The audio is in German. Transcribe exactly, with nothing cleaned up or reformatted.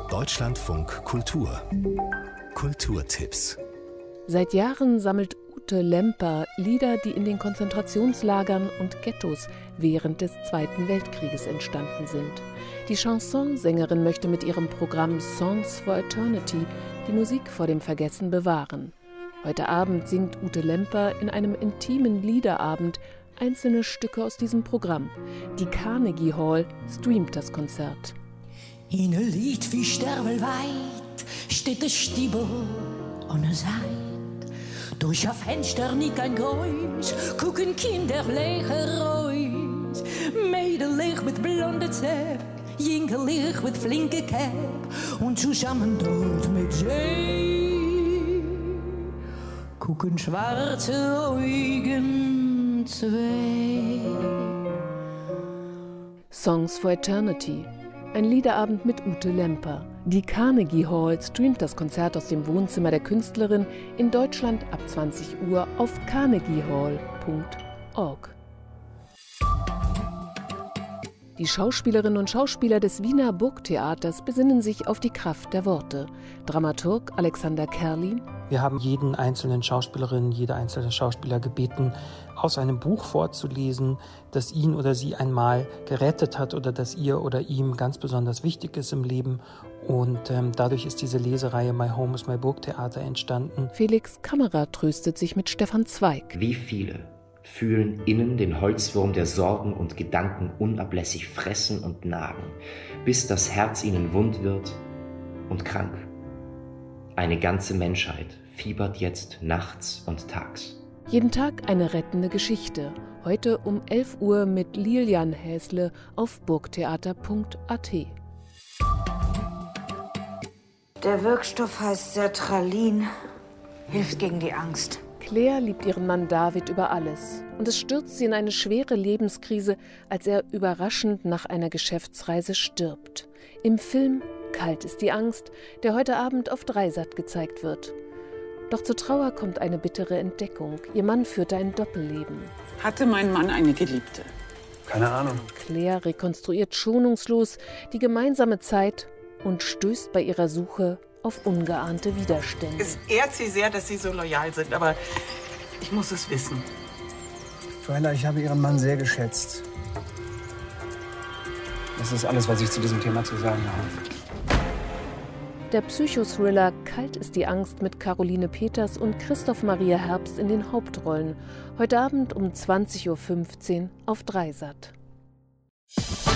Deutschlandfunk Kultur. Kulturtipps. Seit Jahren sammelt Ute Lemper Lieder, die in den Konzentrationslagern und Ghettos während des Zweiten Weltkrieges entstanden sind. Die Chansonsängerin möchte mit ihrem Programm Songs for Eternity die Musik vor dem Vergessen bewahren. Heute Abend singt Ute Lemper in einem intimen Liederabend einzelne Stücke aus diesem Programm. Die Carnegie Hall streamt das Konzert. In ein Lied wie Stervelweit steht der Stiebel ohne Seid. Durch ein Fenster nicht ein Geräusch, gucken Kinder leer raus. Mädelig mit blonde Zähne, Jünglich mit flinke Cap und zusammen dort mit See gucken schwarze Augen zwei. Songs for Eternity. Ein Liederabend mit Ute Lemper. Die Carnegie Hall streamt das Konzert aus dem Wohnzimmer der Künstlerin in Deutschland ab zwanzig Uhr auf carnegie hall punkt org. Die Schauspielerinnen und Schauspieler des Wiener Burgtheaters besinnen sich auf die Kraft der Worte. Dramaturg Alexander Kerlin. Wir haben jeden einzelnen Schauspielerin, jede einzelne Schauspieler gebeten, aus einem Buch vorzulesen, das ihn oder sie einmal gerettet hat oder das ihr oder ihm ganz besonders wichtig ist im Leben. Und ähm, dadurch ist diese Lesereihe My Home is My Burgtheater entstanden. Felix Kammerer tröstet sich mit Stefan Zweig. Wie viele fühlen innen den Holzwurm der Sorgen und Gedanken unablässig fressen und nagen, bis das Herz ihnen wund wird und krank. Eine ganze Menschheit fiebert jetzt nachts und tags. Jeden Tag eine rettende Geschichte. Heute um elf Uhr mit Lilian Häsle auf burgtheater punkt a t. Der Wirkstoff heißt Sertralin, hilft gegen die Angst. Claire liebt ihren Mann David über alles. Und es stürzt sie in eine schwere Lebenskrise, als er überraschend nach einer Geschäftsreise stirbt. Im Film Kalt ist die Angst, der heute Abend auf Dreisat gezeigt wird. Doch zur Trauer kommt eine bittere Entdeckung. Ihr Mann führte ein Doppelleben. Hatte mein Mann eine Geliebte? Keine Ahnung. Claire rekonstruiert schonungslos die gemeinsame Zeit und stößt bei ihrer Suche auf ungeahnte Widerstände. Es ehrt Sie sehr, dass Sie so loyal sind, aber ich muss es wissen. Joella, ich habe Ihren Mann sehr geschätzt. Das ist alles, was ich zu diesem Thema zu sagen habe. Der Psychothriller Kalt ist die Angst mit Caroline Peters und Christoph Maria Herbst in den Hauptrollen. Heute Abend um zwanzig Uhr fünfzehn auf Dreisat.